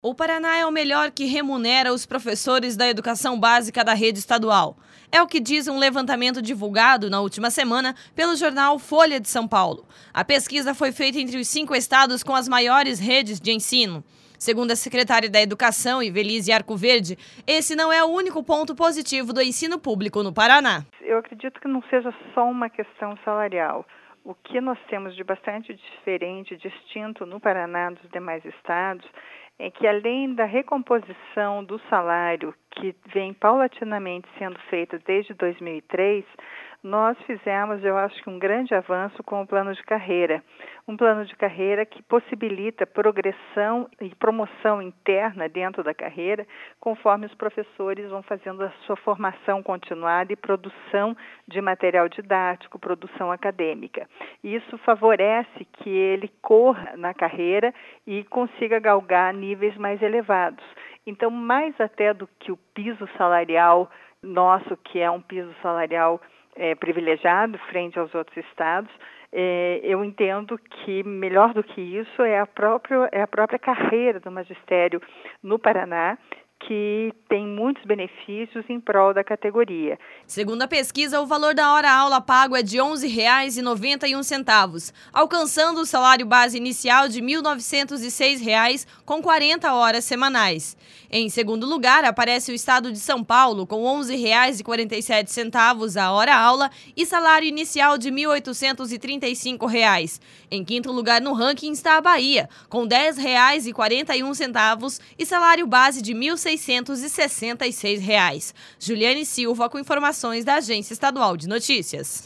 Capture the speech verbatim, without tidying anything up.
O Paraná é o melhor que remunera os professores da educação básica da rede estadual. É o que diz um levantamento divulgado na última semana pelo jornal Folha de São Paulo. A pesquisa foi feita entre os cinco estados com as maiores redes de ensino. Segundo a secretária da Educação, Ivelise Arcoverde, esse não é o único ponto positivo do ensino público no Paraná. Eu acredito que não seja só uma questão salarial. O que nós temos de bastante diferente, distinto no Paraná dos demais estados, é que além da recomposição do salário que vem paulatinamente sendo feita desde dois mil e três, nós fizemos, eu acho que um grande avanço com o plano de carreira. Um plano de carreira que possibilita progressão e promoção interna dentro da carreira, conforme os professores vão fazendo a sua formação continuada e produção de material didático, produção acadêmica. Isso favorece que ele corra na carreira e consiga galgar níveis mais elevados. Então, mais até do que o piso salarial nosso, que é um piso salarial É, privilegiado frente aos outros estados, é, eu entendo que melhor do que isso é a própria, é a própria carreira do magistério no Paraná, que tem muitos benefícios em prol da categoria. Segundo a pesquisa, o valor da hora-aula pago é de onze reais e noventa e um centavos, alcançando o salário base inicial de mil novecentos e seis reais com quarenta horas semanais. Em segundo lugar, aparece o estado de São Paulo, com onze reais e quarenta e sete centavos a hora-aula e salário inicial de mil oitocentos e trinta e cinco reais. Em quinto lugar no ranking está a Bahia, com dez reais e quarenta e um centavos e salário base de mil seiscentos e sessenta e seis reais. Juliane Silva com informações da Agência Estadual de Notícias.